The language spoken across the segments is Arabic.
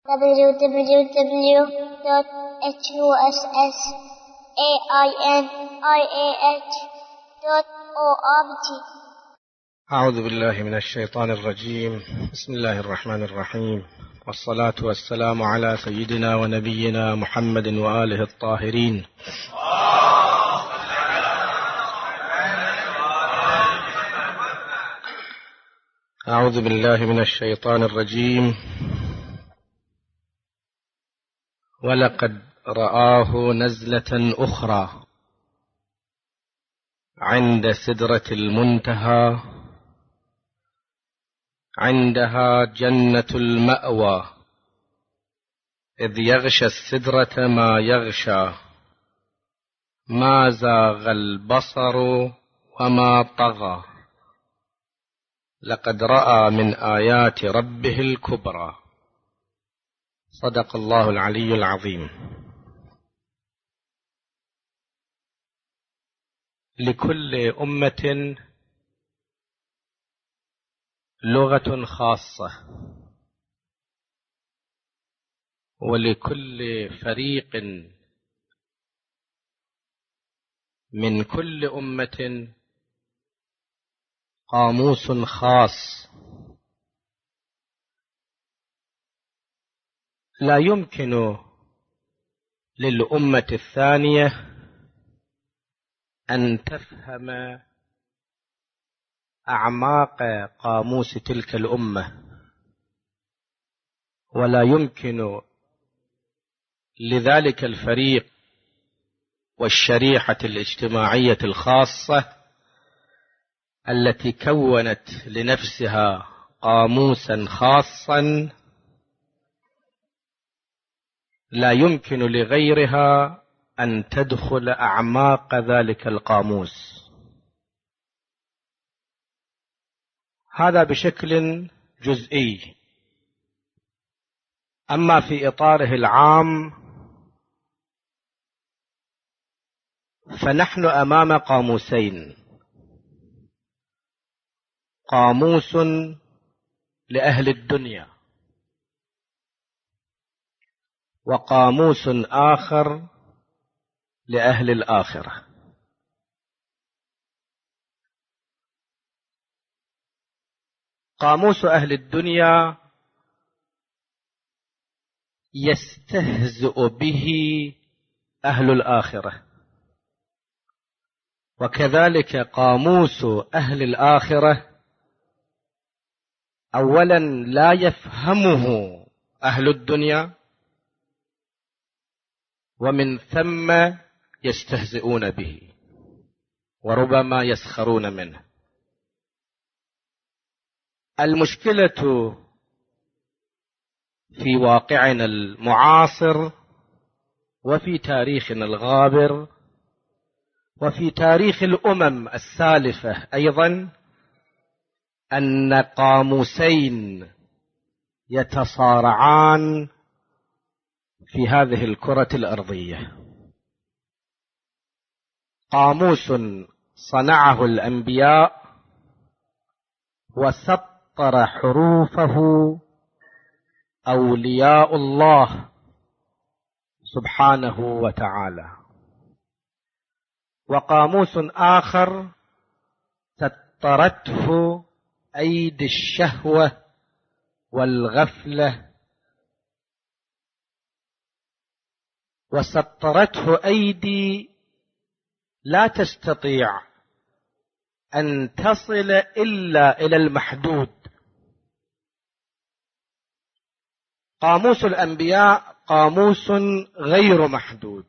www.husainiah.org. أعوذ بالله من الشيطان الرجيم. بسم الله الرحمن الرحيم، والصلاة والسلام على سيدنا ونبينا محمد وآله الطاهرين. أعوذ بالله من الشيطان الرجيم. ولقد رآه نزلة أخرى عند سدرة المنتهى عندها جنة المأوى إذ يغشى السدرة ما يغشى ما زاغ البصر وما طغى لقد رأى من آيات ربه الكبرى. صدق الله العلي العظيم. لكل أمة لغة خاصة، ولكل فريق من كل أمة قاموس خاص. لا يمكن للأمة الثانية أن تفهم أعماق قاموس تلك الأمة، ولا يمكن لذلك الفريق والشريحة الاجتماعية الخاصة التي كونت لنفسها قاموسا خاصا، لا يمكن لغيرها أن تدخل أعماق ذلك القاموس. هذا بشكل جزئي. أما في إطاره العام فنحن أمام قاموسين: قاموس لأهل الدنيا، وقاموس آخر لأهل الآخرة. قاموس أهل الدنيا يستهزئ به أهل الآخرة، وكذلك قاموس أهل الآخرة أولا لا يفهمه أهل الدنيا، ومن ثم يستهزئون به وربما يسخرون منه. المشكلة في واقعنا المعاصر وفي تاريخنا الغابر وفي تاريخ الأمم السالفة أيضا أن قاموسين يتصارعان في هذه الكرة الأرضية: قاموس صنعه الأنبياء وسطر حروفه أولياء الله سبحانه وتعالى، وقاموس آخر سطرته أيدي الشهوة والغفلة، وسطرته أيدي لا تستطيع أن تصل إلا إلى المحدود. قاموس الأنبياء قاموس غير محدود.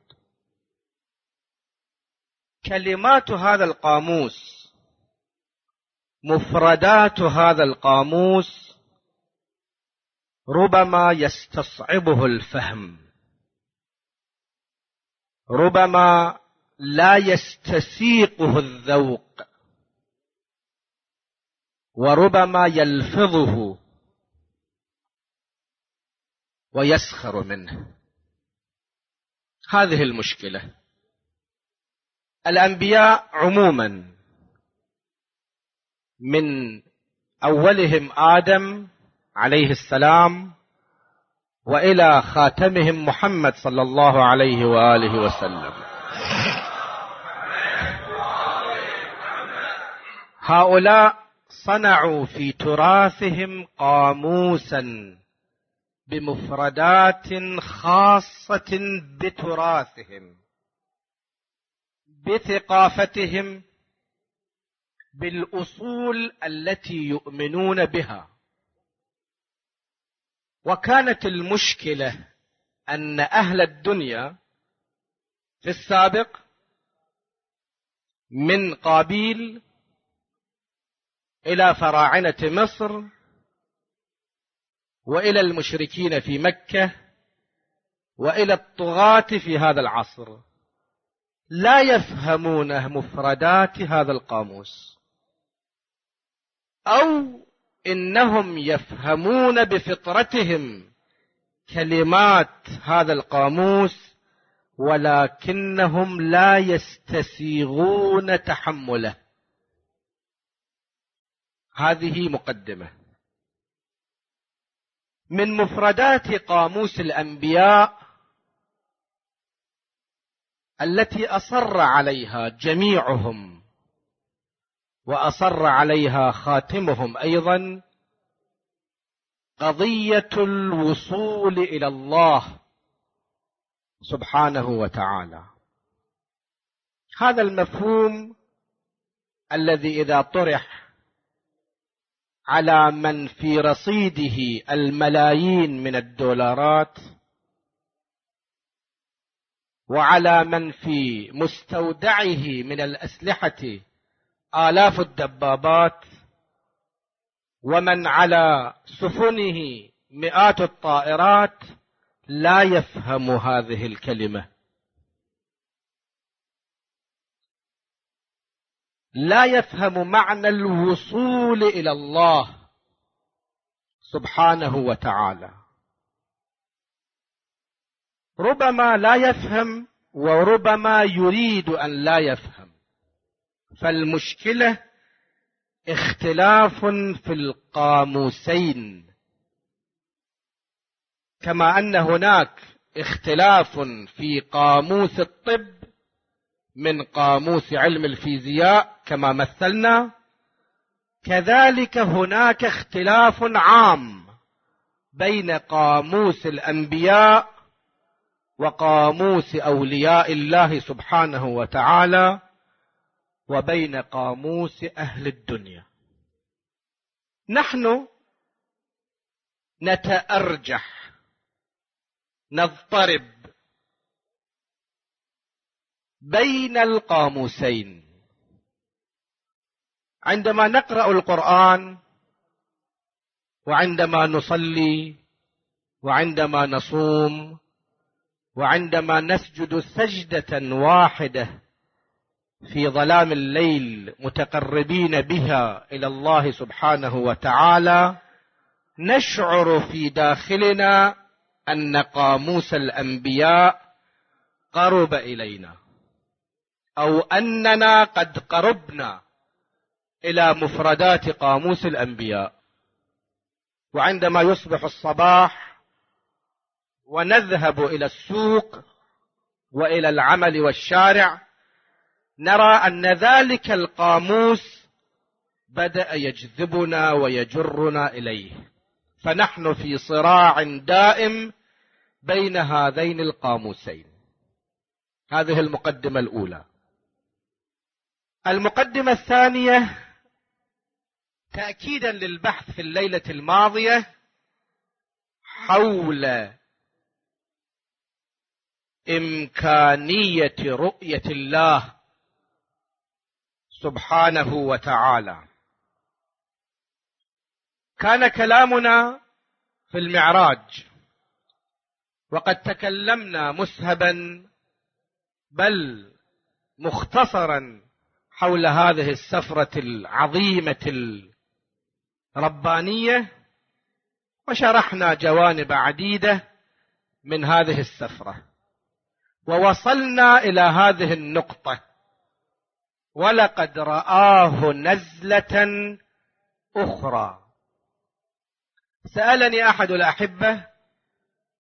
كلمات هذا القاموس، مفردات هذا القاموس ربما يستصعبه الفهم، ربما لا يستسيقه الذوق، وربما يلفظه ويسخر منه. هذه المشكلة. الأنبياء عموما من أولهم آدم عليه السلام وإلى خاتمهم محمد صلى الله عليه وآله وسلم. هؤلاء صنعوا في تراثهم قاموسا بمفردات خاصة بتراثهم، بثقافتهم، بالأصول التي يؤمنون بها. وكانت المشكلة أن أهل الدنيا في السابق من قابيل إلى فراعنة مصر وإلى المشركين في مكة وإلى الطغاة في هذا العصر لا يفهمون مفردات هذا القاموس، أو إنهم يفهمون بفطرتهم كلمات هذا القاموس ولكنهم لا يستسيغون تحمله. هذه مقدمة. من مفردات قاموس الأنبياء التي أصر عليها جميعهم وأصر عليها خاتمهم أيضا قضية الوصول إلى الله سبحانه وتعالى. هذا المفهوم الذي إذا طرح على من في رصيده الملايين من الدولارات وعلى من في مستودعه من الأسلحة آلاف الدبابات ومن على سفنه مئات الطائرات لا يفهم هذه الكلمة، لا يفهم معنى الوصول إلى الله سبحانه وتعالى. ربما لا يفهم وربما يريد أن لا يفهم. فالمشكلة اختلاف في القاموسين، كما أن هناك اختلاف في قاموس الطب من قاموس علم الفيزياء كما مثلنا، كذلك هناك اختلاف عام بين قاموس الأنبياء وقاموس أولياء الله سبحانه وتعالى وبين قاموس أهل الدنيا. نحن نتأرجح، نضطرب بين القاموسين. عندما نقرأ القرآن وعندما نصلي وعندما نصوم وعندما نسجد سجدة واحدة في ظلام الليل متقربين بها إلى الله سبحانه وتعالى، نشعر في داخلنا أن قاموس الأنبياء قرب إلينا، أو أننا قد قربنا إلى مفردات قاموس الأنبياء. وعندما يصبح الصباح ونذهب إلى السوق وإلى العمل والشارع، نرى أن ذلك القاموس بدأ يجذبنا ويجرنا إليه، فنحن في صراع دائم بين هذين القاموسين. هذه المقدمة الأولى. المقدمة الثانية تأكيدا للبحث في الليلة الماضية حول إمكانية رؤية الله سبحانه وتعالى. كان كلامنا في المعراج، وقد تكلمنا مسهبا بل مختصرا حول هذه السفرة العظيمة الربانية، وشرحنا جوانب عديدة من هذه السفرة، ووصلنا إلى هذه النقطة: ولقد رآه نزلة أخرى. سألني أحد الأحبة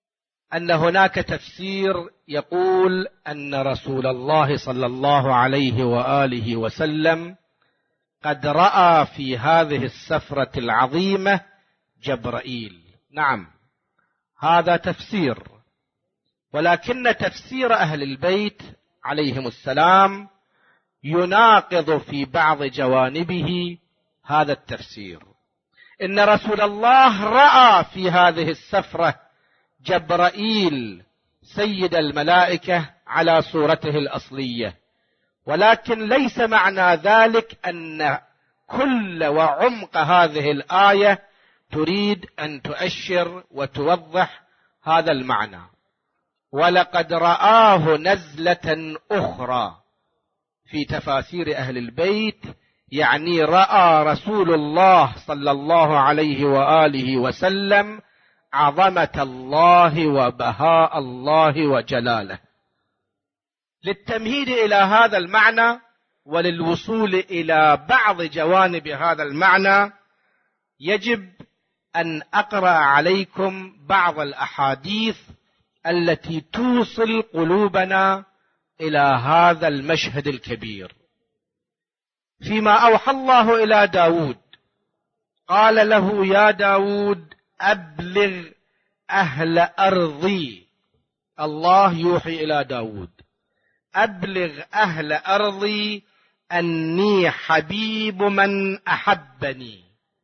أن هناك تفسير يقول أن رسول الله صلى الله عليه وآله وسلم قد رأى في هذه السفرة العظيمة جبرائيل. نعم، هذا تفسير، ولكن تفسير أهل البيت عليهم السلام يناقض في بعض جوانبه هذا التفسير. إن رسول الله رأى في هذه السفرة جبرائيل سيد الملائكة على صورته الأصلية، ولكن ليس معنى ذلك أن كل وعمق هذه الآية تريد أن تؤشر وتوضح هذا المعنى. ولقد رآه نزلة أخرى في تفاسير أهل البيت، يعني رأى رسول الله صلى الله عليه وآله وسلم عظمة الله وبهاء الله وجلاله. للتمهيد إلى هذا المعنى وللوصول إلى بعض جوانب هذا المعنى يجب أن أقرأ عليكم بعض الأحاديث التي توصل قلوبنا إلى هذا المشهد الكبير. فيما أوحى الله إلى داود قال له: يا داود أبلغ أهل أرضي. الله يوحي إلى داود: أبلغ أهل أرضي أني حبيب من أحبني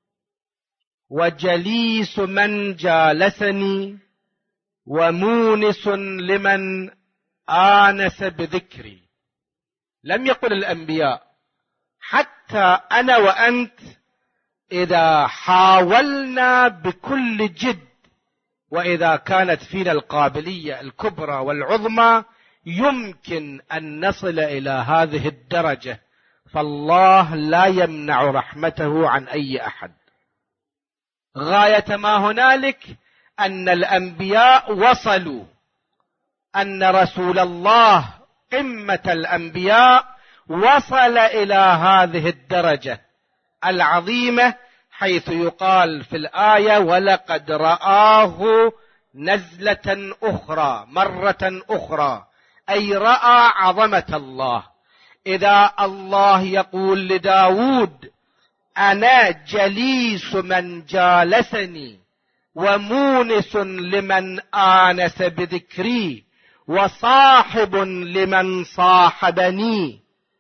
وجليس من جالسني ومونس لمن آنس بذكري. لم يقل الأنبياء: حتى أنا وأنت إذا حاولنا بكل جد وإذا كانت فينا القابلية الكبرى والعظمى يمكن أن نصل إلى هذه الدرجة، فالله لا يمنع رحمته عن أي أحد. غاية ما هنالك أن الأنبياء وصلوا، أن رسول الله قمة الأنبياء وصل إلى هذه الدرجة العظيمة، حيث يقال في الآية: ولقد رآه نزلة أخرى، مرة أخرى، أي رأى عظمة الله. إذا الله يقول لداود: أنا جليس من جالسني ومونس لمن آنس بذكري وصاحب لمن صاحبني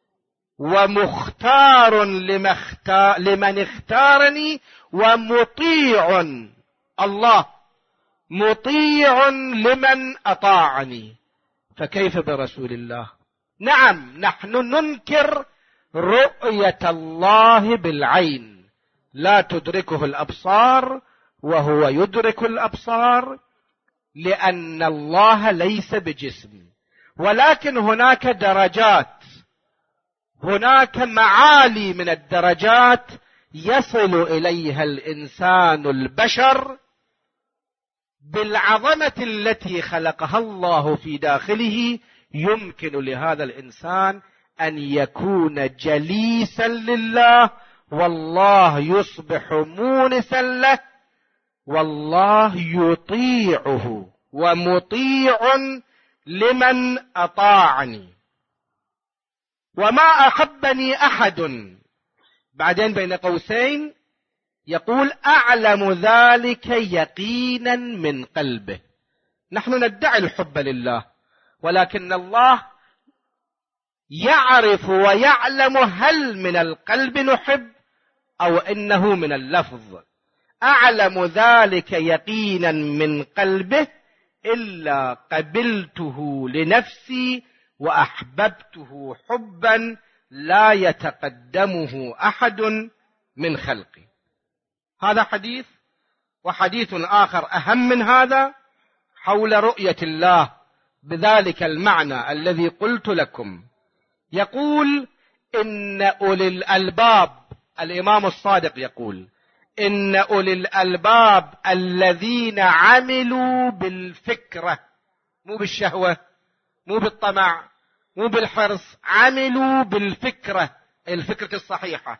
ومختار لمن اختارني ومطيع، الله مطيع لمن أطاعني، فكيف برسول الله؟ نعم، نحن ننكر رؤية الله بالعين، لا تدركه الأبصار وهو يدرك الأبصار، لأن الله ليس بجسم. ولكن هناك درجات، هناك معالي من الدرجات يصل إليها الإنسان البشر بالعظمة التي خلقها الله في داخله. يمكن لهذا الإنسان أن يكون جليسا لله، والله يصبح مونسا له، والله يطيعه ومطيع لمن أطاعني. وما أحبني أحد، بعدين بين قوسين يقول: أعلم ذلك يقينا من قلبه. نحن ندعي الحب لله، ولكن الله يعرف ويعلم هل من القلب نحب أو إنه من اللفظ. أعلم ذلك يقينا من قلبه إلا قبلته لنفسي وأحببته حبا لا يتقدمه أحد من خلقي. هذا حديث، وحديث آخر أهم من هذا حول رؤية الله بذلك المعنى الذي قلت لكم. يقول: إن أولي الألباب، الإمام الصادق يقول: إن أولي الألباب الذين عملوا بالفكرة، مو بالشهوة، مو بالطمع، مو بالحرص، عملوا بالفكرة، الفكرة الصحيحة،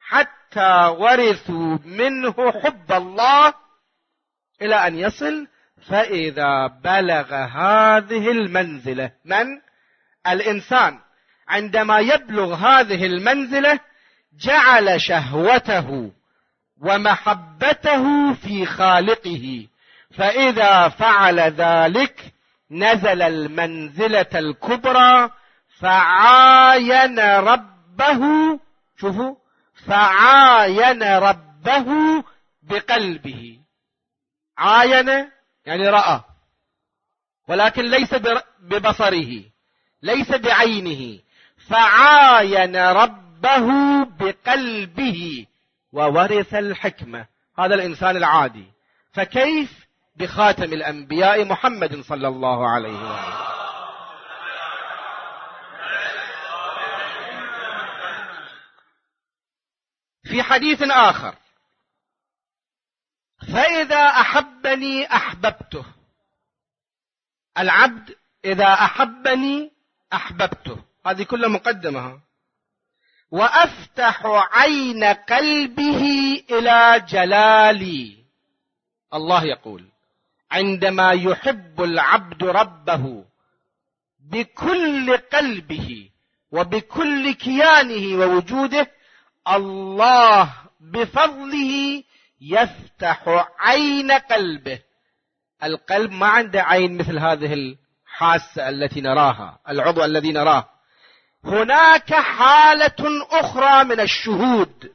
حتى ورثوا منه حب الله إلى أن يصل: فإذا بلغ هذه المنزلة، من؟ الإنسان عندما يبلغ هذه المنزلة جعل شهوته ومحبته في خالقه، فإذا فعل ذلك نزل المنزلة الكبرى فعاين ربه. شوفوا، فعاين ربه بقلبه. عاين يعني رأى، ولكن ليس ببصره، ليس بعينه. فعاين ربه بقلبه وورث الحكمة. هذا الإنسان العادي، فكيف بخاتم الأنبياء محمد صلى الله عليه وسلم؟ في حديث آخر: فإذا أحبني أحببته. العبد إذا أحبني أحببته، هذه كلها مقدمة. وأفتح عين قلبه إلى جلالي. الله يقول: عندما يحب العبد ربه بكل قلبه وبكل كيانه ووجوده، الله بفضله يفتح عين قلبه. القلب ما عنده عين مثل هذه الحاسة التي نراها، العضو الذي نراه. هناك حالة أخرى من الشهود،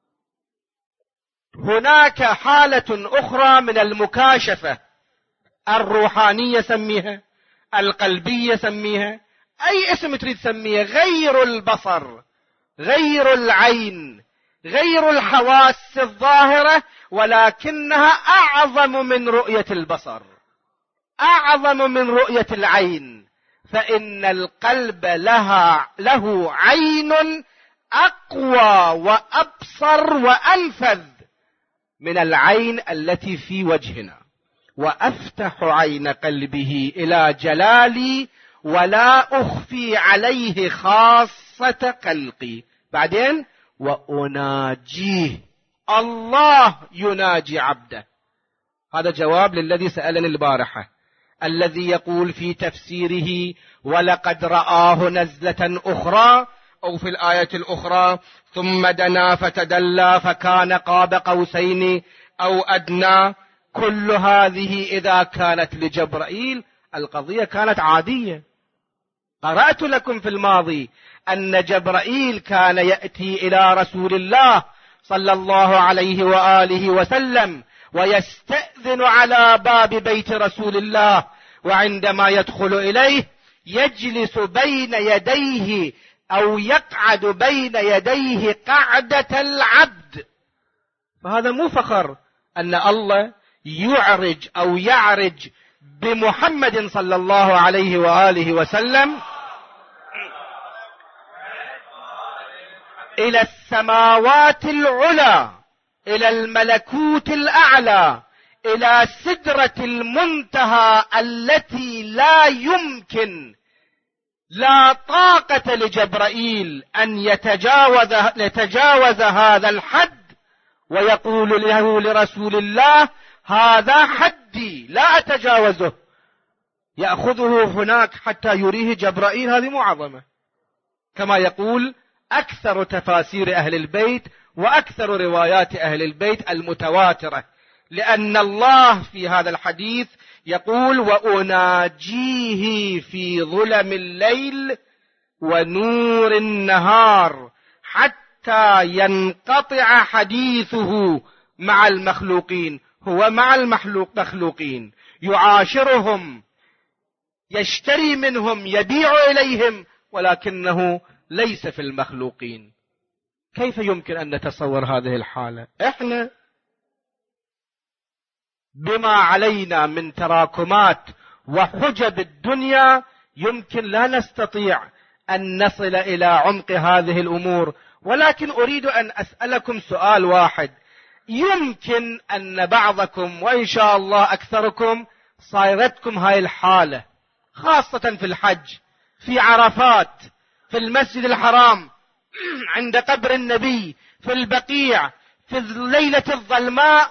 هناك حالة أخرى من المكاشفة، الروحانية سميها، القلبية سميها، أي اسم تريد سميها، غير البصر، غير العين، غير الحواس الظاهرة، ولكنها أعظم من رؤية البصر، أعظم من رؤية العين. فإن القلب له عين أقوى وأبصر وأنفذ من العين التي في وجهنا. وأفتح عين قلبه إلى جلالي ولا أخفي عليه خاصة خلقي. بعدين: وأناجيه. الله يناجي عبده. هذا جواب للذي سألني البارحة، الذي يقول في تفسيره: ولقد رآه نزلة أخرى، أو في الآية الأخرى: ثم دنا فتدلى فكان قاب قوسين أو أدنى. كل هذه إذا كانت لجبرائيل القضية كانت عادية. قرأت لكم في الماضي أن جبرائيل كان يأتي إلى رسول الله صلى الله عليه وآله وسلم ويستأذن على باب بيت رسول الله، وعندما يدخل إليه يجلس بين يديه أو يقعد بين يديه قعدة العبد. فهذا مو فخر أن الله يعرج أو يعرج بمحمد صلى الله عليه وآله وسلم إلى السماوات العلى، إلى الملكوت الأعلى، إلى سدرة المنتهى التي لا يمكن، لا طاقة لجبرائيل أن يتجاوز هذا الحد، ويقول له لرسول الله: هذا حدي لا أتجاوزه. يأخذه هناك حتى يريه جبرائيل. هذه معظمة، كما يقول أكثر تفاسير أهل البيت وأكثر روايات أهل البيت المتواترة، لأن الله في هذا الحديث يقول: وأناجيه في ظلم الليل ونور النهار حتى ينقطع حديثه مع المخلوقين. هو مع المخلوقين، يعاشرهم، يشتري منهم، يبيع إليهم، ولكنه ليس في المخلوقين. كيف يمكن أن نتصور هذه الحالة؟ إحنا بما علينا من تراكمات وحجب الدنيا يمكن لا نستطيع أن نصل إلى عمق هذه الأمور. ولكن أريد أن أسألكم سؤال واحد: يمكن أن بعضكم وإن شاء الله أكثركم صايرتكم هاي الحالة، خاصة في الحج، في عرفات، في المسجد الحرام، عند قبر النبي، في البقيع، في الليلة الظلماء،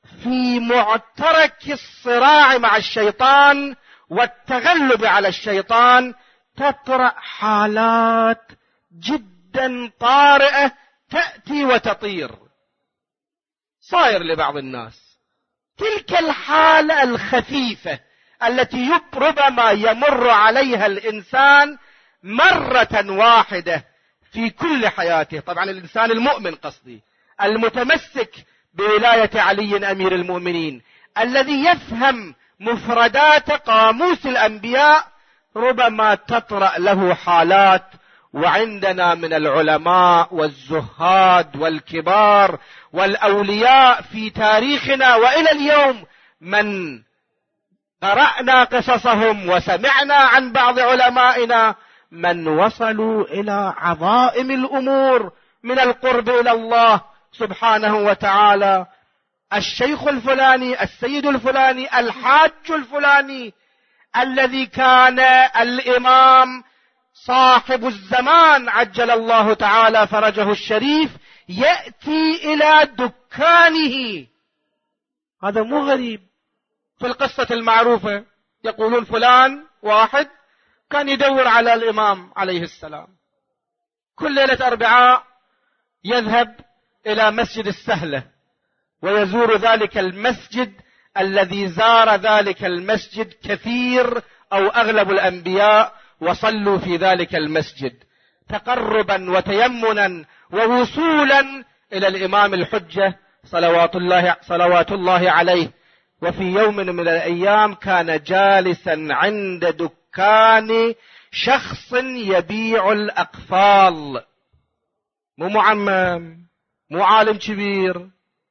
في معترك الصراع مع الشيطان والتغلب على الشيطان تطرأ حالات جدا طارئة تأتي وتطير. صاير لبعض الناس تلك الحالة الخفيفة التي ربما يمر عليها الإنسان مرة واحدة في كل حياته. طبعا الإنسان المؤمن قصدي، المتمسك بولاية علي أمير المؤمنين، الذي يفهم مفردات قاموس الأنبياء، ربما تطرأ له حالات. وعندنا من العلماء والزهاد والكبار والأولياء في تاريخنا وإلى اليوم من قرأنا قصصهم وسمعنا عن بعض علمائنا من وصلوا إلى عظائم الأمور من القرب إلى الله سبحانه وتعالى. الشيخ الفلاني، السيد الفلاني، الحاج الفلاني، الذي كان الإمام صاحب الزمان عجل الله تعالى فرجه الشريف يأتي إلى دكانه. هذا مو غريب. في القصة المعروفة يقولون فلان واحد كان يدور على الإمام عليه السلام، كل ليلة أربعاء يذهب إلى مسجد السهلة ويزور ذلك المسجد الذي زار ذلك المسجد كثير أو أغلب الأنبياء وصلوا في ذلك المسجد تقربا وتيمنا ووصولا إلى الإمام الحجة صلوات الله عليه. وفي يوم من الأيام كان جالسا عند دكان شخص يبيع الأقفال، مو معمم، مو عالم كبير،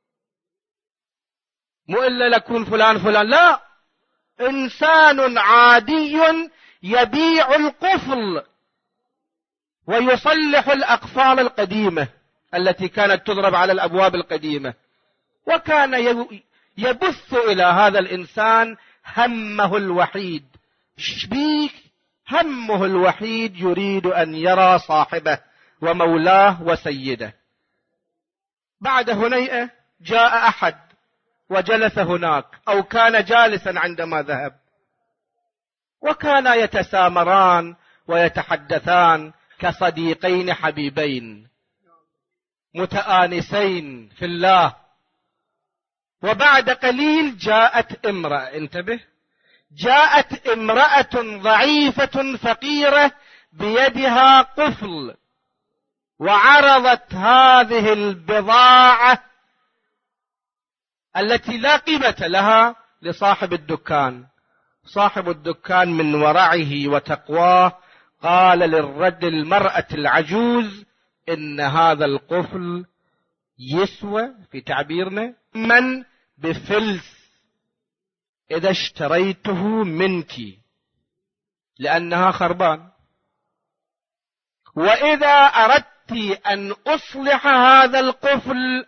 مو إلا لكون فلان فلان، لا، إنسان عادي يبيع القفل ويصلح الأقفال القديمة التي كانت تضرب على الأبواب القديمة. وكان يبث إلى هذا الإنسان همه الوحيد. شبيك همه الوحيد يريد أن يرى صاحبه ومولاه وسيده. بعد هنيئة جاء أحد وجلس هناك، أو كان جالسا عندما ذهب، وكانا يتسامران ويتحدثان كصديقين حبيبين متآنسين في الله. وبعد قليل جاءت امرأة، انتبه، جاءت امرأة ضعيفة فقيرة بيدها قفل، وعرضت هذه البضاعة التي لا قيمة لها لصاحب الدكان. صاحب الدكان من ورعه وتقواه قال للرجل المرأة العجوز إن هذا القفل يسوى في تعبيرنا من بفلس إذا اشتريته منك لأنها خربان، وإذا أردت أن أصلح هذا القفل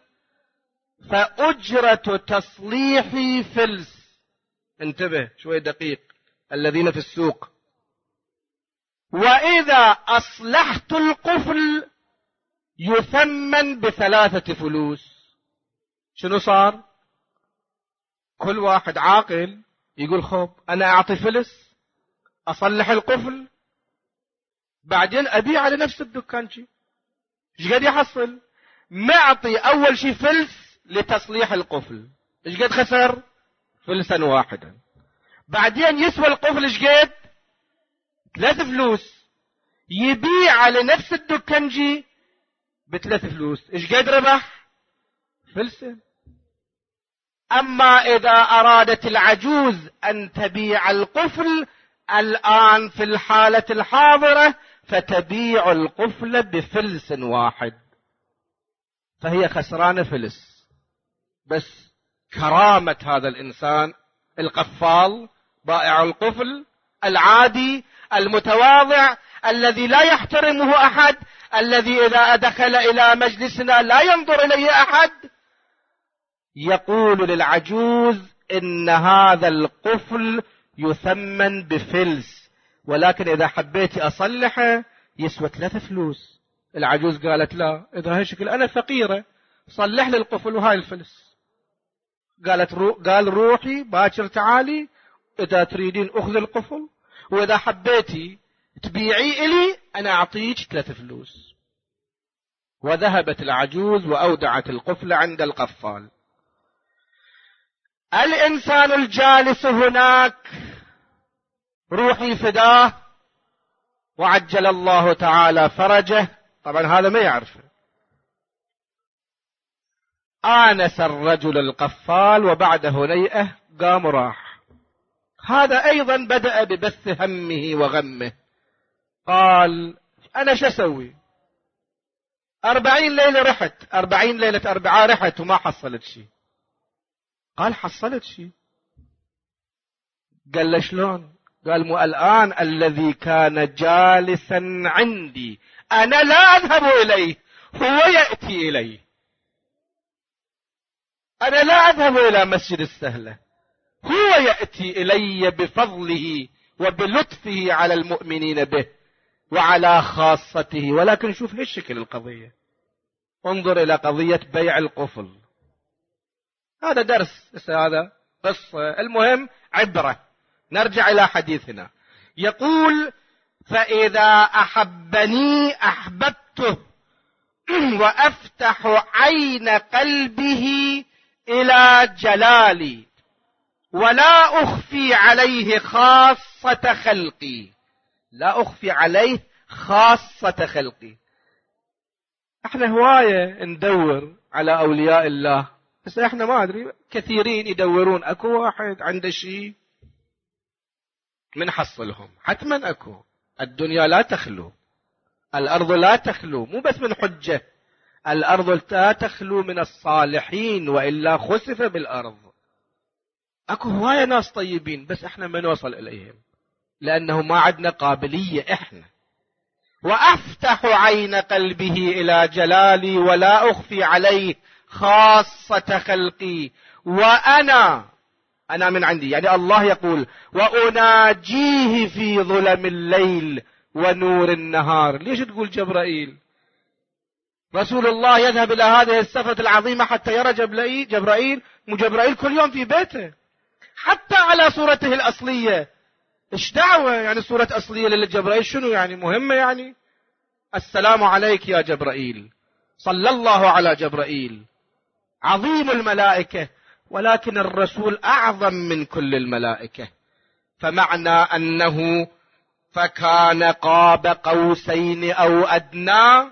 فأجرة تصليحي فلس. انتبه شوي دقيق الذين في السوق. وإذا أصلحت القفل يثمن ب3 فلوس. شنو صار؟ كل واحد عاقل يقول خب أنا أعطي فلس أصلح القفل بعدين أبيع لنفس الدكان. ايش قد يحصل؟ معطي أول شيء فلس لتصليح القفل، ايش قد خسر؟ فلسا واحدا. بعدين يسوى القفل ايش قد؟ 3 فلوس. يبيع لنفس الدكانجي ب3 فلوس، ايش قد ربح؟ فلسا. أما إذا أرادت العجوز أن تبيع القفل الآن في الحالة الحاضرة فتبيع القفل بفلس واحد، فهي خسرانة فلس. بس كرامة هذا الإنسان القفال بائع القفل العادي المتواضع الذي لا يحترمه أحد، الذي إذا دخل إلى مجلسنا لا ينظر إليه أحد، يقول للعجوز إن هذا القفل يثمن بفلس، ولكن إذا حبيت أصلحه يسوى 3 فلوس. العجوز قالت لا، إذا هالشكل أنا فقيرة، صلح لي القفل وهاي الفلس. قال روحي باكر تعالي، إذا تريدين أخذ القفل، وإذا حبيتي تبيعي إلي أنا أعطيك 3 فلوس. وذهبت العجوز وأودعت القفل عند القفال. الإنسان الجالس هناك روحي فداه وعجل الله تعالى فرجه، طبعا هذا ما يعرفه. آنس الرجل القفال وبعد هنيئة قام راح. هذا أيضا بدأ ببث همه وغمه. قال أنا شو أسوي؟ 40 ليلة رحت، 40 ليلة أربعاء رحت وما حصلت شيء. قال حصلت شيء. قال له شلون؟ قال مو الآن الذي كان جالسا عندي أنا لا أذهب إليه، هو يأتي إلي. أنا لا أذهب إلى مسجد السهلة، هو يأتي إلي بفضله وبلطفه على المؤمنين به وعلى خاصته. ولكن شوف هالشكل القضية، انظر إلى قضية بيع القفل. هذا درس، هذا قصة، المهم عبرة. نرجع إلى حديثنا. يقول فإذا أحبني أحببته وأفتح عين قلبه إلى جلالي ولا أخفي عليه خاصة خلقي. لا أخفي عليه خاصة خلقي. احنا هواية ندور على أولياء الله، بس احنا ما أدري، كثيرين يدورون. أكو واحد عنده شيء من حصلهم، حتما أكو. الدنيا لا تخلو، الأرض لا تخلو، مو بس من حجة، الأرض لا تخلو من الصالحين وإلا خسف بالأرض. أكو هواية ناس طيبين بس احنا ما نوصل إليهم لأنه ما عندنا قابلية احنا. وأفتح عين قلبه إلى جلالي ولا أخفي عليه خاصة خلقي. وأنا من عندي، يعني الله يقول وأناجيه في ظلم الليل ونور النهار. ليش تقول جبرائيل؟ رسول الله يذهب إلى هذه السفرة العظيمة حتى يرى جبرائيل. جبرائيل كل يوم في بيته، حتى على صورته الأصلية. إيش دعوة يعني صورة أصلية للجبرائيل؟ شنو يعني مهمة؟ يعني السلام عليك يا جبرائيل، صلى الله على جبرائيل، عظيم الملائكة، ولكن الرسول أعظم من كل الملائكة. فمعنى أنه فكان قاب قوسين أو أدنى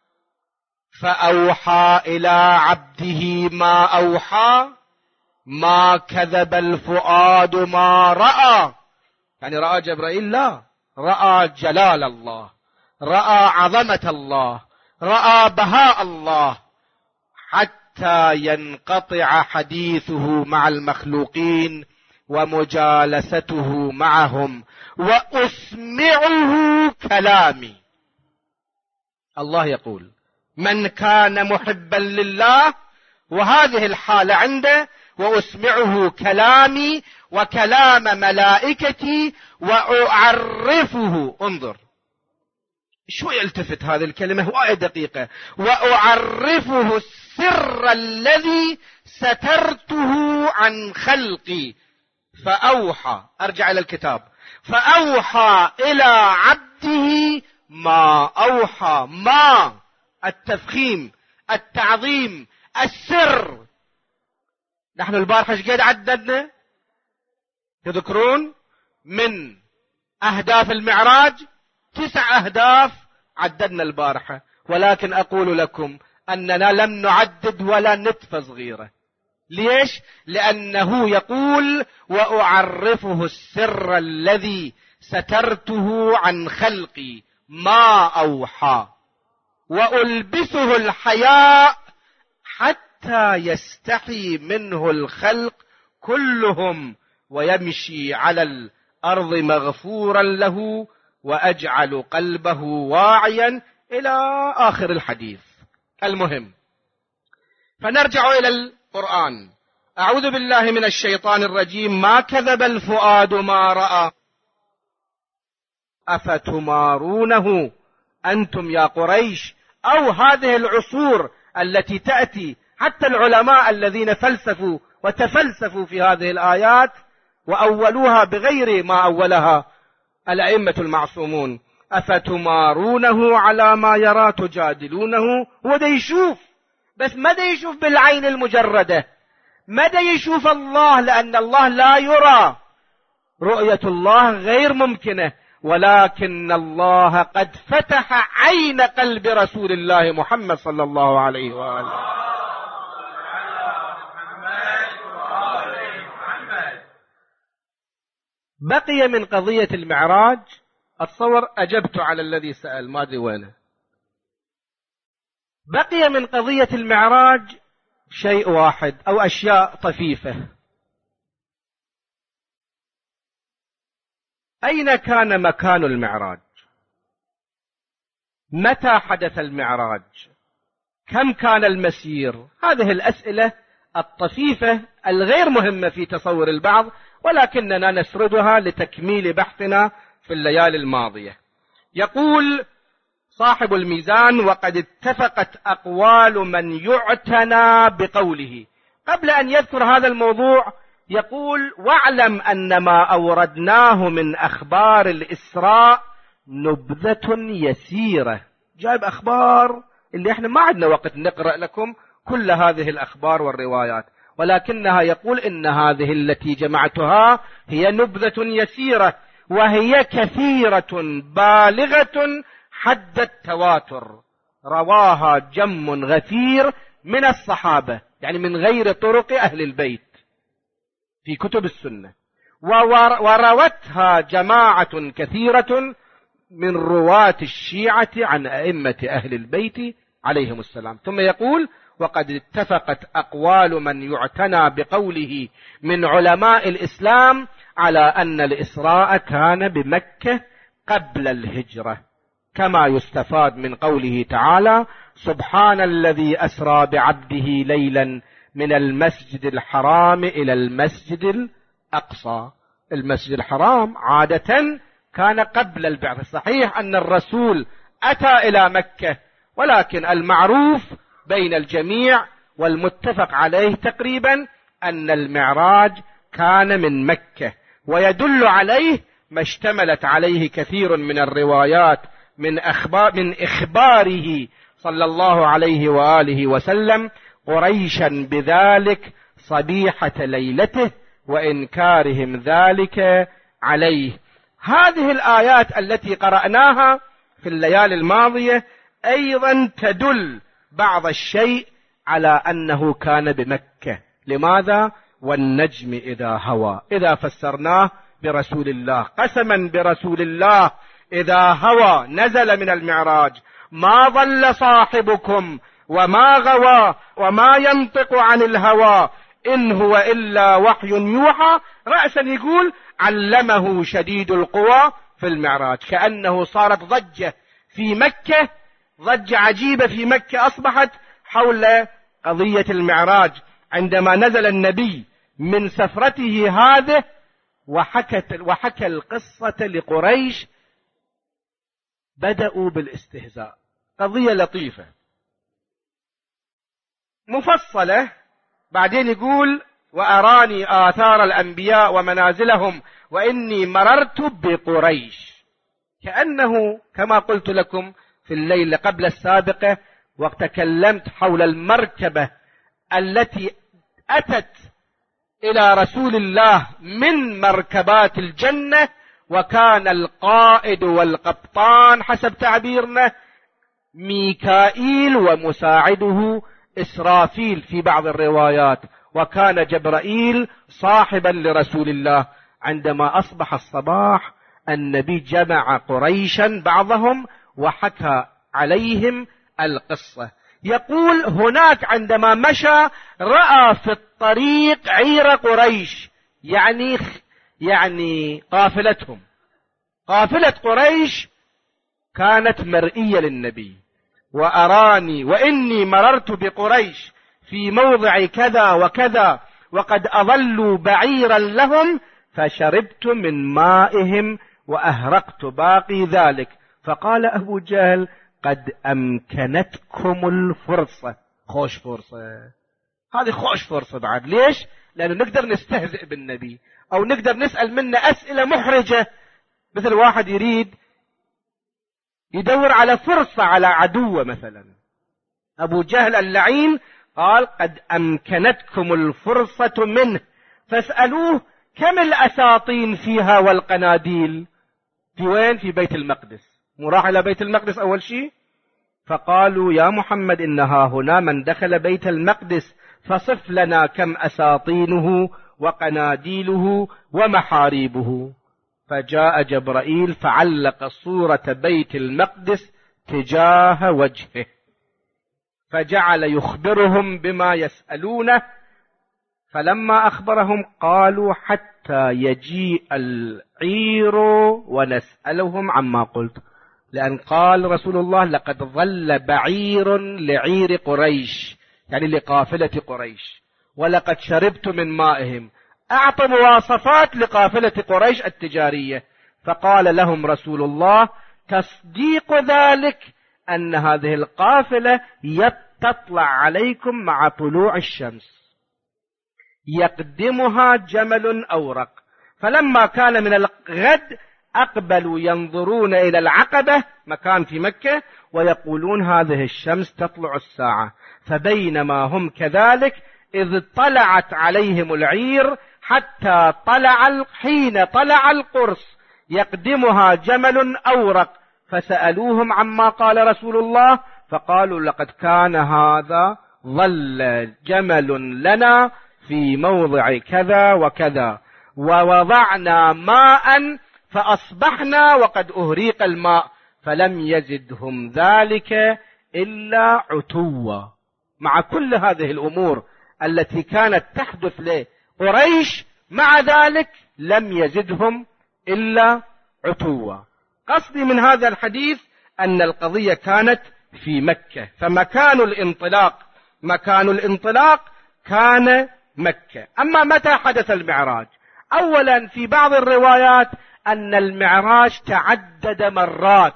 فأوحى إلى عبده ما أوحى ما كذب الفؤاد ما رأى. يعني رأى جبرائيل؟ لا، رأى جلال الله، رأى عظمة الله، رأى بهاء الله، حتى ينقطع حديثه مع المخلوقين ومجالسته معهم وأسمعه كلامي. الله يقول من كان محبا لله، وهذه الحالة عنده، وأسمعه كلامي وكلام ملائكتي وأعرفه. انظر شو يلتفت هذه الكلمة، هواية دقيقة. وأعرفه السر الذي سترته عن خلقي. فأوحى، أرجع إلى الكتاب، فأوحى إلى عبده ما أوحى. ما التفخيم، التعظيم، السر. نحن البارحة ايش قد عددنا؟ تذكرون من أهداف المعراج 9 أهداف عددنا البارحة، ولكن أقول لكم أننا لم نعدد ولا نتفة صغيرة. ليش؟ لأنه يقول وأعرفه السر الذي سترته عن خلقي ما أوحى، وألبسه الحياء حتى يستحي منه الخلق كلهم ويمشي على الأرض مغفورا له وأجعل قلبه واعيا إلى آخر الحديث. المهم، فنرجع إلى القرآن. أعوذ بالله من الشيطان الرجيم. ما كذب الفؤاد ما رأى أفتمارونه أنتم يا قريش، أو هذه العصور التي تأتي، حتى العلماء الذين فلسفوا وتفلسفوا في هذه الآيات وأولوها بغير ما أولها الأئمة المعصومون. أفتمارونه على ما يرى تجادلونه. هو دا يشوف، بس ما دا يشوف بالعين المجردة، ما دا يشوف الله، لأن الله لا يرى، رؤية الله غير ممكنة، ولكن الله قد فتح عين قلب رسول الله محمد صلى الله عليه وآله. بقي من قضية المعراج، أتصور أجبت على الذي سأل، ما أدري وينه. بقي من قضية المعراج شيء واحد أو أشياء طفيفة. أين كان مكان المعراج؟ متى حدث المعراج؟ كم كان المسير؟ هذه الأسئلة الطفيفة الغير مهمة في تصور البعض، ولكننا نسردها لتكميل بحثنا في الليالي الماضية. يقول صاحب الميزان: وقد اتفقت أقوال من يعتنى بقوله. قبل أن يذكر هذا الموضوع يقول: واعلم أن ما أوردناه من أخبار الإسراء نبذة يسيرة. جايب أخبار اللي احنا ما عندنا وقت نقرأ لكم كل هذه الأخبار والروايات، ولكنها يقول إن هذه التي جمعتها هي نبذة يسيرة، وهي كثيرة بالغة حد التواتر، رواها جم غفير من الصحابة، يعني من غير طرق أهل البيت في كتب السنة، وروتها جماعة كثيرة من رواة الشيعة عن أئمة أهل البيت عليهم السلام. ثم يقول: وقد اتفقت أقوال من يعتنى بقوله من علماء الإسلام على أن الإسراء كان بمكة قبل الهجرة، كما يستفاد من قوله تعالى: سبحان الذي أسرى بعبده ليلا من المسجد الحرام إلى المسجد الأقصى. المسجد الحرام عادة كان قبل البعثة. صحيح أن الرسول أتى إلى مكة، ولكن المعروف بين الجميع والمتفق عليه تقريبا أن المعراج كان من مكة، ويدل عليه ما اشتملت عليه كثير من الروايات من إخباره صلى الله عليه وآله وسلم قريشا بذلك صبيحة ليلته وإنكارهم ذلك عليه. هذه الآيات التي قرأناها في الليالي الماضية أيضا تدل بعض الشيء على أنه كان بمكة. لماذا؟ والنجم إذا هوى، إذا فسرناه برسول الله، قسما برسول الله إذا هوى نزل من المعراج، ما ضل صاحبكم وما غوى وما ينطق عن الهوى إن هو إلا وحي يوحى. رأسا يقول: علمه شديد القوى في المعراج. كأنه صارت ضجة في مكة، ضجة عجيبة في مكة أصبحت حول قضية المعراج، عندما نزل النبي من سفرته هذه وحكى القصة لقريش، بدأوا بالاستهزاء. قضية لطيفة مفصلة. بعدين يقول: وأراني آثار الأنبياء ومنازلهم وإني مررت بقريش. كأنه كما قلت لكم في الليلة قبل السابقة وقت تكلمت حول المركبة التي أتت إلى رسول الله من مركبات الجنة، وكان القائد والقبطان حسب تعبيرنا ميكائيل ومساعده إسرافيل في بعض الروايات، وكان جبرائيل صاحبا لرسول الله. عندما أصبح الصباح النبي جمع قريشا بعضهم وحكى عليهم القصة. يقول: هناك عندما مشى رأى في الطريق عير قريش، يعني قافلتهم، قافلة قريش كانت مرئية للنبي. وأراني وإني مررت بقريش في موضع كذا وكذا وقد أضلوا بعيرا لهم فشربت من مائهم وأهرقت باقي ذلك. فقال أبو جهل: قد أمكنتكم الفرصة. خوش فرصة هذه، خوش فرصة بعد. ليش؟ لأنه نقدر نستهزئ بالنبي أو نقدر نسأل منه أسئلة محرجة، مثل واحد يريد يدور على فرصة على عدوه مثلا. أبو جهل اللعين قال قد أمكنتكم الفرصة منه فاسألوه كم الأساطين فيها والقناديل. في وين؟ في بيت المقدس. وراح إلى بيت المقدس أول شيء، فقالوا يا محمد إنها هنا من دخل بيت المقدس فصف لنا كم أساطينه وقناديله ومحاريبه. فجاء جبرائيل فعلق صورة بيت المقدس تجاه وجهه، فجعل يخبرهم بما يسألونه. فلما أخبرهم قالوا حتى يجيء العير ونسألهم عما قلت، لأن قال رسول الله لقد ظل بعير لعير قريش، يعني لقافلة قريش، ولقد شربت من مائهم. أعطى مواصفات لقافلة قريش التجارية. فقال لهم رسول الله تصديق ذلك أن هذه القافلة تطلع عليكم مع طلوع الشمس، يقدمها جمل أورق. فلما كان من الغد أقبلوا ينظرون إلى العقبة، مكان في مكة، ويقولون هذه الشمس تطلع الساعة. فبينما هم كذلك إذ طلعت عليهم العير حتى حين طلع القرص يقدمها جمل أورق. فسألوهم عما قال رسول الله فقالوا لقد كان هذا ظل جمل لنا في موضع كذا وكذا، ووضعنا ماء فأصبحنا وقد أهريق الماء، فلم يزدهم ذلك إلا عتوا. مع كل هذه الأمور التي كانت تحدث لقريش، مع ذلك لم يزدهم إلا عتوا. قصدي من هذا الحديث أن القضية كانت في مكة، فمكان الانطلاق كان مكة. أما متى حدث المعراج؟ أولا في بعض الروايات أن المعراج تعدد مرات،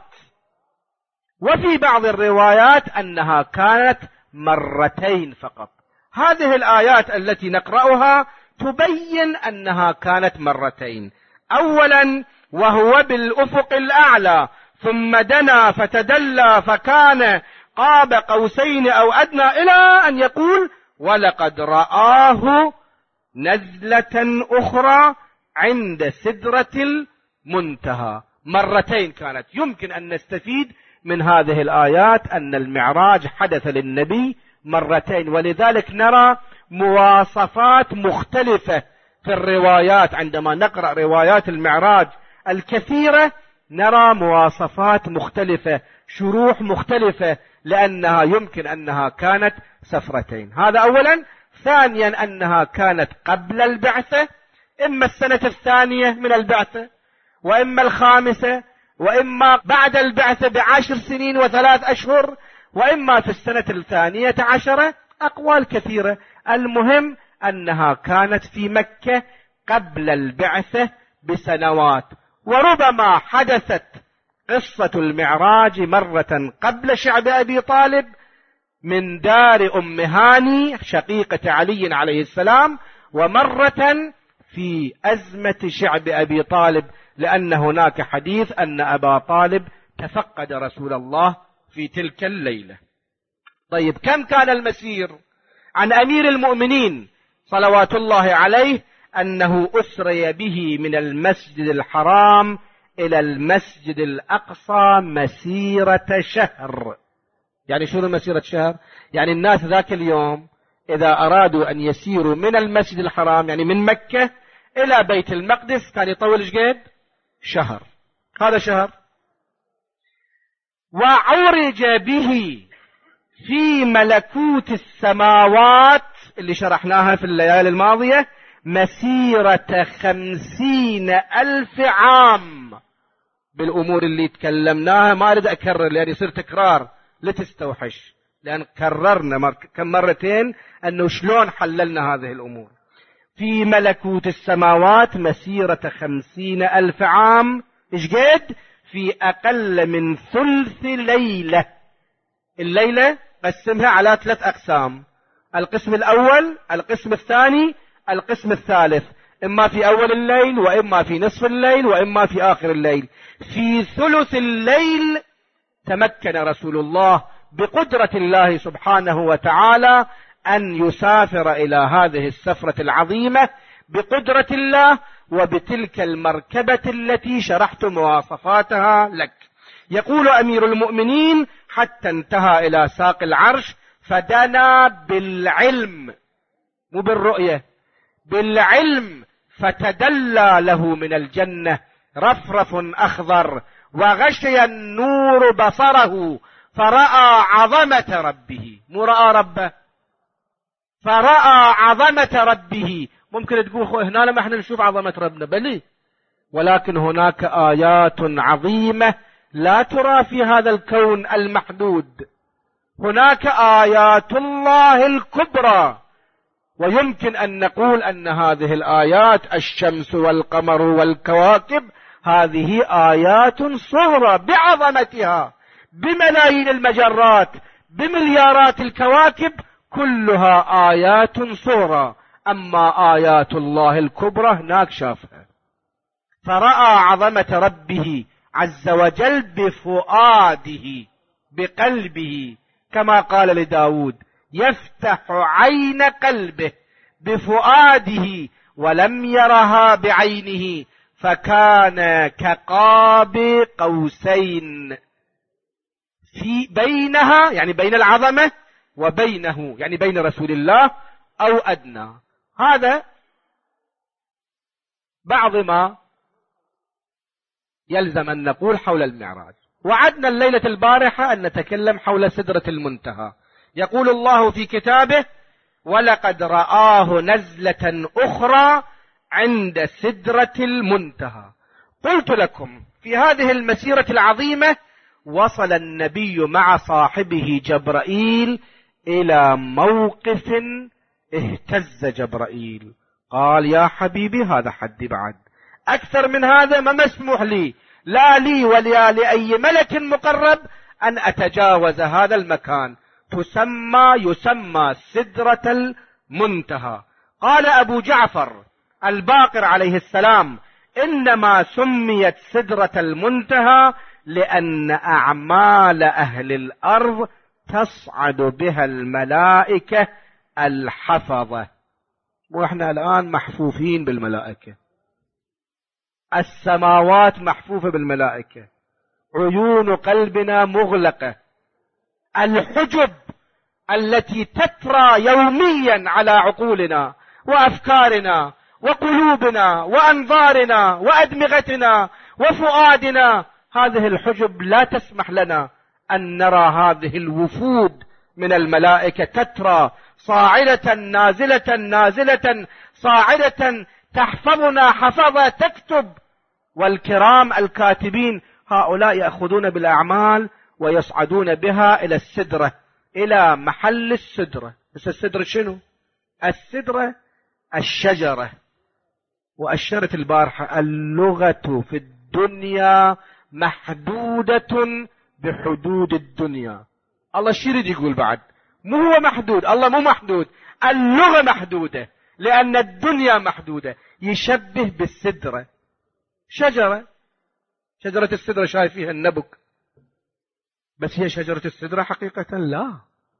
وفي بعض الروايات أنها كانت مرتين فقط. هذه الآيات التي نقرأها تبين أنها كانت مرتين. أولا وهو بالأفق الأعلى ثم دنا فتدلى فكان قاب قوسين أو أدنى، إلى أن يقول ولقد رآه نزلة أخرى عند سدرة المنتهى. مرتين كانت. يمكن أن نستفيد من هذه الآيات أن المعراج حدث للنبي مرتين، ولذلك نرى مواصفات مختلفة في الروايات. عندما نقرأ روايات المعراج الكثيرة نرى مواصفات مختلفة، شروح مختلفة، لأنها يمكن أنها كانت سفرتين. هذا أولا. ثانيا أنها كانت قبل البعثة، إما السنة الثانية من البعثة، وإما الخامسة، وإما بعد البعثة ب10 سنين و3 أشهر، وإما في السنة 12. أقوال كثيرة. المهم أنها كانت في مكة قبل البعثة بسنوات. وربما حدثت قصة المعراج مرة قبل شعب أبي طالب من دار أم هاني شقيقة علي عليه السلام، ومرة في أزمة شعب أبي طالب، لأن هناك حديث أن أبا طالب تفقد رسول الله في تلك الليلة. طيب كم كان المسير؟ عن أمير المؤمنين صلوات الله عليه أنه أسري به من المسجد الحرام إلى المسجد الأقصى مسيرة شهر. يعني شنو مسيرة شهر؟ يعني الناس ذاك اليوم إذا أرادوا أن يسيروا من المسجد الحرام، يعني من مكة إلى بيت المقدس، كان يطول ايش قد؟ شهر. هذا شهر. وعرج به في ملكوت السماوات اللي شرحناها في الليالي الماضية مسيرة 50,000 عام. بالأمور اللي تكلمناها ما أريد أكرر لأن يصير تكرار، لا تستوحش، لأن كررنا كم مرتين أنه شلون حللنا هذه الأمور. في ملكوت السماوات مسيرة 50,000 عام. إيش قد؟ في أقل من ثلث ليلة. الليلة قسمها على 3 أقسام: القسم الأول، القسم الثاني، القسم الثالث، إما في أول الليل، وإما في نصف الليل، وإما في آخر الليل. في ثلث الليل تمكن رسول الله بقدرة الله سبحانه وتعالى أن يسافر إلى هذه السفرة العظيمة بقدرة الله وبتلك المركبة التي شرحت مواصفاتها لك. يقول أمير المؤمنين: حتى انتهى إلى ساق العرش فدنا بالعلم، مو بالرؤية، بالعلم، فتدلى له من الجنة رفرف أخضر وغشي النور بصره فرأى عظمة ربه. مو رأى ربه، فرأى عظمة ربه. ممكن تقول هنا لما احنا نشوف عظمة ربنا، بلي، ولكن هناك آيات عظيمة لا ترى في هذا الكون المحدود. هناك آيات الله الكبرى، ويمكن أن نقول أن هذه الآيات الشمس والقمر والكواكب هذه آيات صغرى بعظمتها، بملايين المجرات، بمليارات الكواكب، كلها آيات صغرى. أما آيات الله الكبرى هناك شافها. فرأى عظمة ربه عز وجل بفؤاده، بقلبه، كما قال لداود: يفتح عين قلبه بفؤاده ولم يرها بعينه فكان كقاب قوسين في بينها، يعني بين العظمة، وبينه، يعني بين رسول الله، أو أدنى. هذا بعض ما يلزم أن نقول حول المعراج. وعدنا الليلة البارحة أن نتكلم حول سدرة المنتهى. يقول الله في كتابه: ولقد رآه نزلة أخرى عند سدرة المنتهى. قلت لكم في هذه المسيرة العظيمة وصل النبي مع صاحبه جبرائيل إلى موقف اهتز جبرائيل، قال: يا حبيبي هذا حدي، بعد أكثر من هذا ما مسموح لي، لا لي ولا لأي ملك مقرب أن أتجاوز هذا المكان. يسمى سدرة المنتهى. قال أبو جعفر الباقر عليه السلام: إنما سميت سدرة المنتهى لأن أعمال أهل الأرض تصعد بها الملائكة الحفظة. وإحنا الآن محفوفين بالملائكة، السماوات محفوفة بالملائكة، عيون قلبنا مغلقة، الحجب التي تترى يوميا على عقولنا وأفكارنا وقلوبنا وأنظارنا وأدمغتنا وفؤادنا، هذه الحجب لا تسمح لنا أن نرى هذه الوفود من الملائكة تترى صاعدة نازلة نازلة صاعدة، تحفظنا حفظة، تكتب. والكرام الكاتبين هؤلاء يأخذون بالأعمال ويصعدون بها إلى السدرة، إلى محل السدرة. بس السدرة شنو؟ السدرة الشجرة. وأشرت البارحة: اللغة في الدنيا محدودة بحدود الدنيا. الله شو يريد يقول بعد؟ مو هو محدود، الله مو محدود، اللغة محدودة لأن الدنيا محدودة. يشبه بالسدرة، شجرة السدرة شايف فيها النبك، بس هي شجرة السدرة حقيقة لا،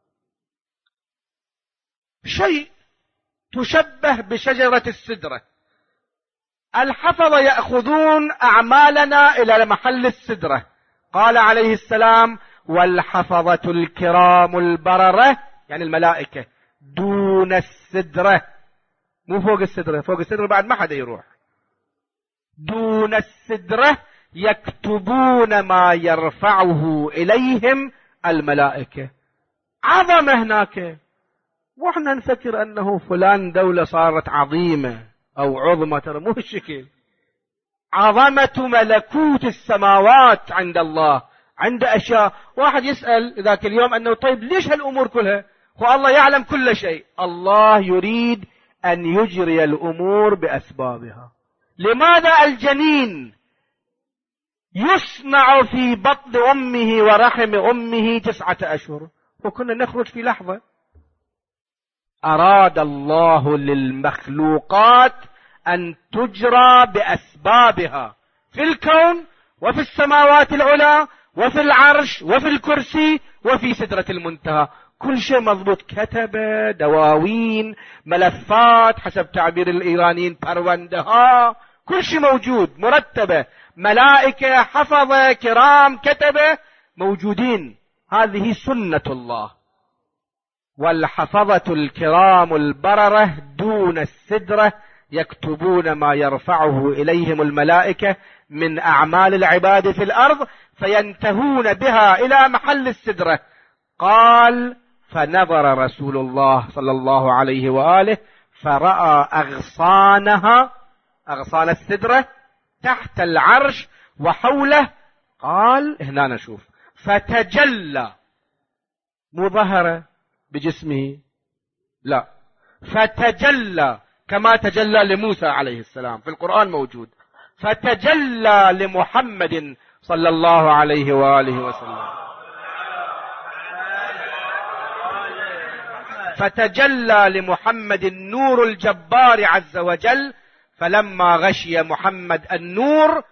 شيء تشبه بشجرة السدرة. الحفظة يأخذون أعمالنا إلى محل السدرة. قال عليه السلام: والحفظة الكرام البررة، يعني الملائكة، دون السدرة، مو فوق السدرة، فوق السدرة بعد ما حدا يروح، دون السدرة يكتبون ما يرفعه إليهم الملائكة. عظمة هناك. وإحنا نفكر أنه فلان دولة صارت عظيمة أو عظمة، ترى مو الشكل. عظمة ملكوت السماوات عند الله، عند أشياء. واحد يسأل ذاك اليوم أنه طيب ليش هالأمور كلها؟ هو الله يعلم كل شيء. الله يريد أن يجري الأمور بأسبابها. لماذا الجنين يصنع في بطن أمه ورحم أمه 9 أشهر وكنا نخرج في لحظة؟ أراد الله للمخلوقات أن تجرى بأسبابها في الكون وفي السماوات العلى وفي العرش وفي الكرسي وفي سدرة المنتهى. كل شيء مضبوط، كتبة، دواوين، ملفات، حسب تعبير الإيرانيين باروندها، كل شيء موجود، مرتبة، ملائكة، حفظة، كرام، كتبة موجودين. هذه سنة الله. والحفظة الكرام البررة دون السدرة يكتبون ما يرفعه إليهم الملائكة من أعمال العباد في الأرض، فينتهون بها إلى محل السدرة. قال: فنظر رسول الله صلى الله عليه وآله فرأى أغصانها، أغصان السدرة تحت العرش وحوله. قال: هنا نشوف فتجلى، مو ظهر بجسمه، لا، فتجلى كما تجلى لموسى عليه السلام، في القرآن موجود، فتجلى لمحمد صلى الله عليه وآله وسلم، فتجلى لمحمد النور الجبار عز وجل. فلما غشي محمد النور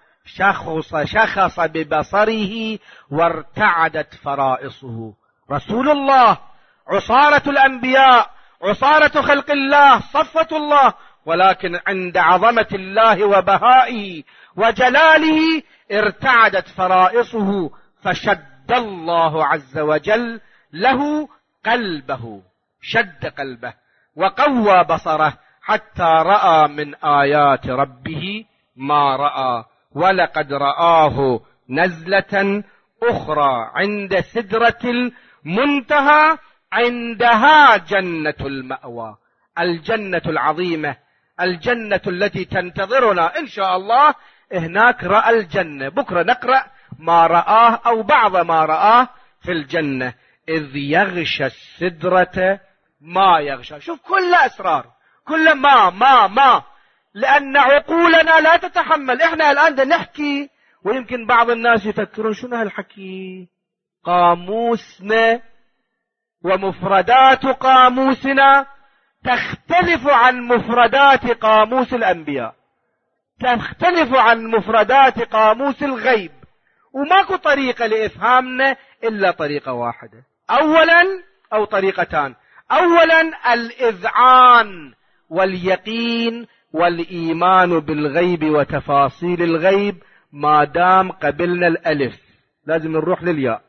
شخص ببصره وارتعدت فرائصه. رسول الله، عصارة الأنبياء، عصارة خلق الله، صفة الله، ولكن عند عظمة الله وبهائه وجلاله ارتعدت فرائصه، فشد الله عز وجل له قلبه، شد قلبه وقوى بصره حتى رأى من آيات ربه ما رأى. ولقد رآه نزلة أخرى عند سدرة المنتهى، عندها جنة المأوى، الجنة العظيمة، الجنة التي تنتظرنا إن شاء الله. هناك رأى الجنة. بكرة نقرأ ما رآه أو بعض ما رآه في الجنة. إذ يغشى السدرة ما يغشى. شوف كل أسرار، كل ما لأن عقولنا لا تتحمل. إحنا الآن نحكي ويمكن بعض الناس يفكرون شنو هالحكي. قاموسنا ومفردات قاموسنا تختلف عن مفردات قاموس الأنبياء، تختلف عن مفردات قاموس الغيب، وماكو طريقة لإفهامنا إلا طريقة واحدة، أولا أو طريقتان. أولا الإذعان واليقين والإيمان بالغيب وتفاصيل الغيب. ما دام قبلنا الألف لازم نروح للياء،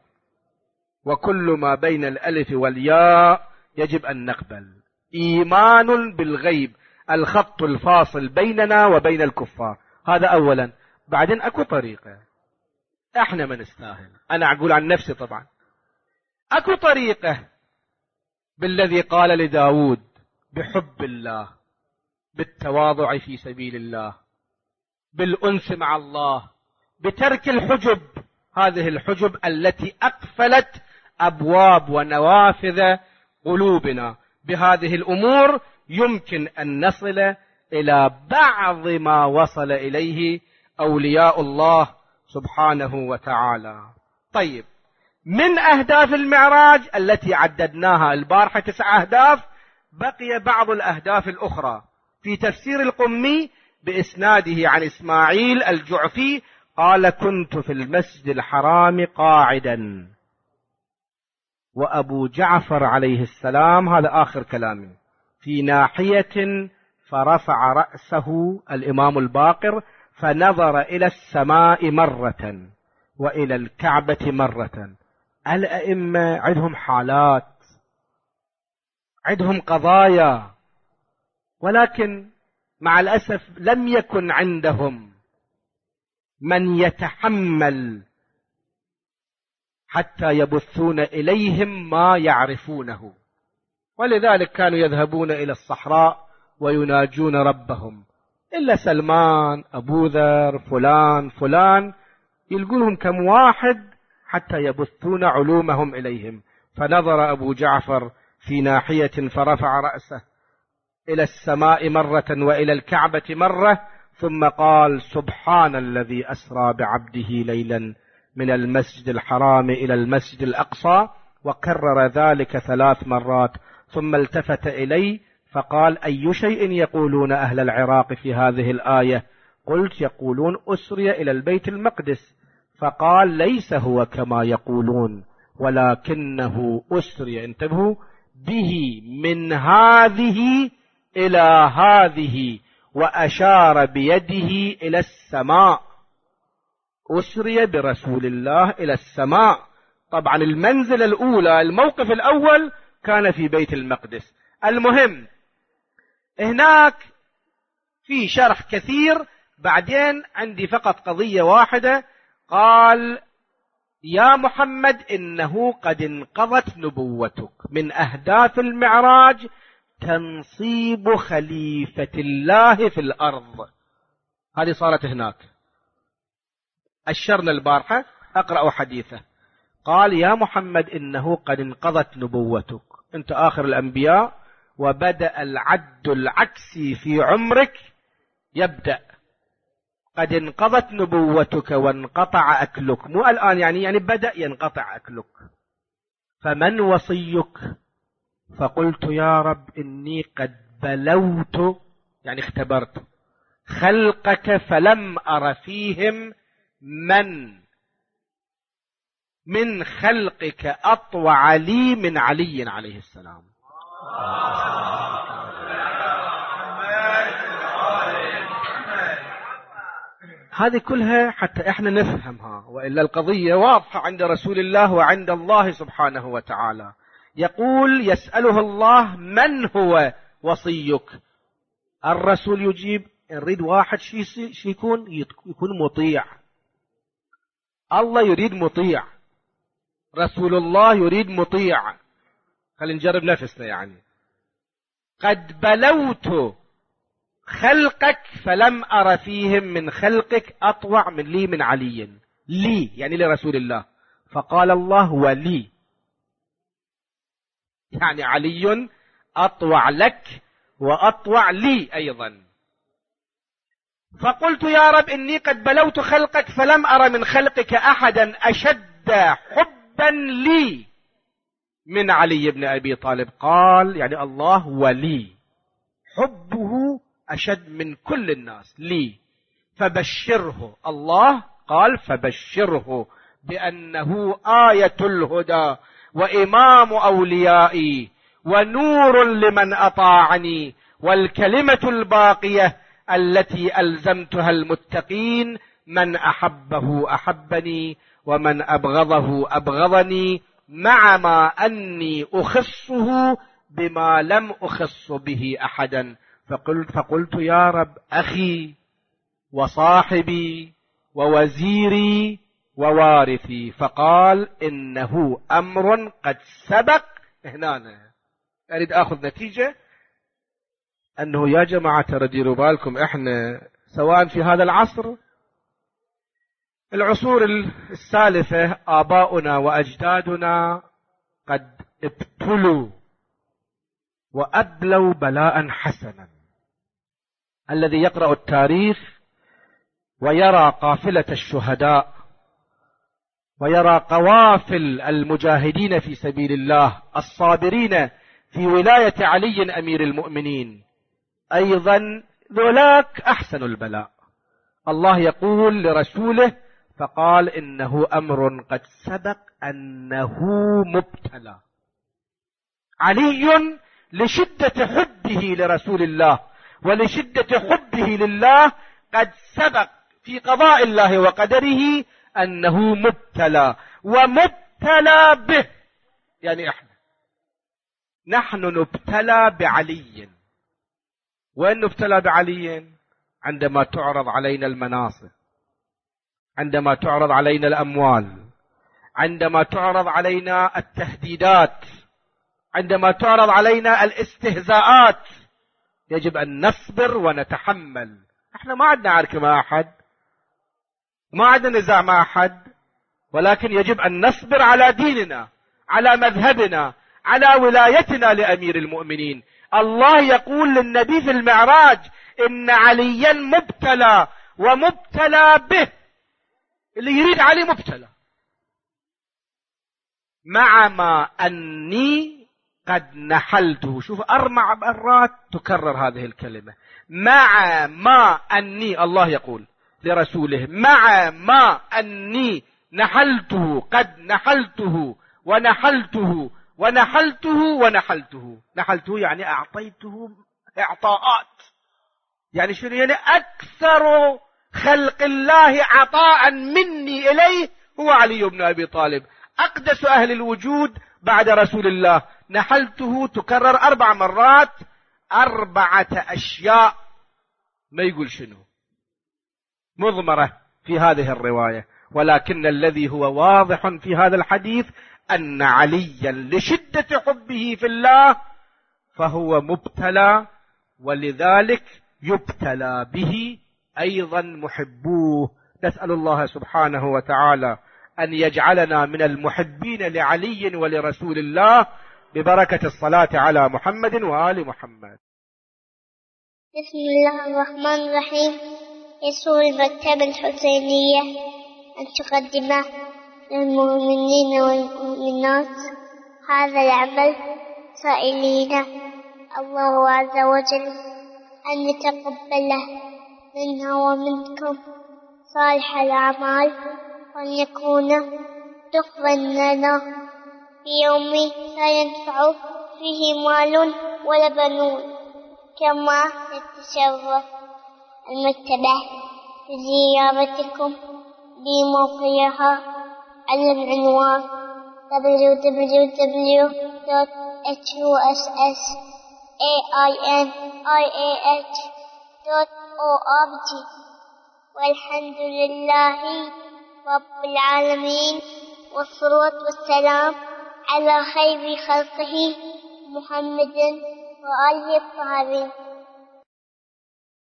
وكل ما بين الألف والياء يجب أن نقبل. إيمان بالغيب، الخط الفاصل بيننا وبين الكفار، هذا أولا. بعدين أكو طريقة احنا ما نستاهل، أنا أقول عن نفسي طبعا، أكو طريقة بالذي قال لداود: بحب الله، بالتواضع في سبيل الله، بالأنس مع الله، بترك الحجب، هذه الحجب التي أقفلت أبواب ونوافذ قلوبنا. بهذه الأمور يمكن أن نصل إلى بعض ما وصل إليه أولياء الله سبحانه وتعالى. طيب، من أهداف المعراج التي عددناها البارحة 9 أهداف، بقي بعض الأهداف الأخرى. في تفسير القمي بإسناده عن إسماعيل الجعفي قال: كنت في المسجد الحرام قاعدا، وأبو جعفر عليه السلام، هذا آخر كلامي، في ناحية، فرفع رأسه الإمام الباقر فنظر إلى السماء مرة وإلى الكعبة مرة. الأئمة عندهم حالات، عندهم قضايا، ولكن مع الأسف لم يكن عندهم من يتحمل حتى يبثون إليهم ما يعرفونه، ولذلك كانوا يذهبون إلى الصحراء ويناجون ربهم. إلا سلمان، أبو ذر، فلان يلقونهم كم واحد حتى يبثون علومهم إليهم. فنظر أبو جعفر في ناحية فرفع رأسه إلى السماء مرة وإلى الكعبة مرة، ثم قال: سبحان الذي أسرى بعبده ليلا من المسجد الحرام إلى المسجد الأقصى، وكرر ذلك 3 مرات، ثم التفت إلي فقال: أي شيء يقولون أهل العراق في هذه الآية؟ قلت: يقولون أسري إلى البيت المقدس. فقال: ليس هو كما يقولون، ولكنه أسري، انتبهوا، به من هذه إلى هذه، وأشار بيده إلى السماء. أسري برسول الله إلى السماء. طبعا المنزل الأولى، الموقف الأول كان في بيت المقدس. المهم هناك في شرح كثير، بعدين عندي فقط قضية واحدة. قال: يا محمد إنه قد انقضت نبوتك. من أهداف المعراج تنصيب خليفة الله في الأرض. هذه صارت هناك، أشرنا البارحة، أقرأ حديثه. قال: يا محمد إنه قد انقضت نبوتك، أنت آخر الأنبياء، وبدأ العد العكسي في عمرك يبدأ. قد انقضت نبوتك وانقطع أكلك، مو الآن، يعني بدأ ينقطع أكلك. فمن وصيك؟ فقلت: يا رب إني قد بلوت، يعني اختبرت خلقك فلم أر فيهم من خلقك أطوع لي من علي عليه السلام. هذه كلها حتى احنا نفهمها، وإلا القضية واضحة عند رسول الله وعند الله سبحانه وتعالى. يقول: يسأله الله: من هو وصيك؟ الرسول يجيب: نريد واحد يكون مطيع. الله يريد مطيع، رسول الله يريد مطيع. خلينا نجرب نفسنا. يعني قد بلوت خلقك فلم أر فيهم من خلقك أطوع من لي من علي. لي يعني لرسول الله. فقال الله: ولي، يعني علي أطوع لك وأطوع لي أيضا. فقلت: يا رب إني قد بلوت خلقك فلم أر من خلقك أحدا أشد حبا لي من علي بن أبي طالب. قال: يعني الله ولي، حبه أشد من كل الناس لي. فبشره. الله قال: فبشره بأنه آية الهدى وإمام أوليائي ونور لمن أطاعني، والكلمة الباقية التي ألزمتها المتقين: من أحبه أحبني ومن أبغضه أبغضني، مع ما أني أخصه بما لم أخص به أحدا. فقلت: يا رب أخي وصاحبي ووزيري ووارثي. فقال: إنه أمر قد سبق. هنا أريد أخذ نتيجة أنه يا جماعة ترى ديروا بالكم، إحنا سواء في هذا العصر، العصور السالفة، آباؤنا وأجدادنا قد ابتلوا وأبلوا بلاء حسنا. الذي يقرأ التاريخ ويرى قافلة الشهداء ويرى قوافل المجاهدين في سبيل الله الصابرين في ولاية علي أمير المؤمنين، أيضا ذولاك أحسن البلاء. الله يقول لرسوله: فقال: إنه أمر قد سبق أنه مبتلى. علي لشدة حبه لرسول الله ولشدة حبه لله قد سبق في قضاء الله وقدره أنه مبتلى، ومبتلى به. يعني نحن نبتلى بعلي. وين نبتلى بعلي؟ عندما تعرض علينا المناصب، عندما تعرض علينا الأموال، عندما تعرض علينا التهديدات، عندما تعرض علينا الاستهزاءات، يجب أن نصبر ونتحمل. احنا ما عندنا عركة مع أحد، ما عندنا نزاع مع أحد، ولكن يجب أن نصبر على ديننا، على مذهبنا، على ولايتنا لأمير المؤمنين. الله يقول للنبي في المعراج: إن عليا مبتلى ومبتلى به. اللي يريد علي مبتلى، مع ما أني قد نحلته. شوف 4 مرات تكرر هذه الكلمة، مع ما أني، الله يقول لرسوله مع ما أني نحلته، قد نحلته ونحلته ونحلته ونحلته. نحلته يعني أعطيته إعطاءات، يعني شنو؟ يعني أكثر خلق الله عطاء مني إليه هو علي بن أبي طالب، أقدس أهل الوجود بعد رسول الله. نحلته تكرر 4 مرات، 4 أشياء ما يقول شنو مضمرة في هذه الرواية. ولكن الذي هو واضح في هذا الحديث أن عليا لشدة حبه في الله فهو مبتلى، ولذلك يبتلى به أيضا محبوه. نسأل الله سبحانه وتعالى أن يجعلنا من المحبين لعلي ولرسول الله ببركة الصلاة على محمد وآل محمد. بسم الله الرحمن الرحيم. يسر المكتبة الحسينية أن تقدم للمؤمنين والمؤمنات هذا العمل، سائلين الله عز وجل أن يتقبله منا ومنكم صالح الأعمال، وأن يكون تقبل لنا في يوم لا ينفع فيه مال ولا بنون. كما تتشرف المكتبة بزيارتكم بموقعها على العنوان www.hussainih.org. والحمد لله رب العالمين، والصلاة والسلام على خير خلقه محمد وآله الطاهرين.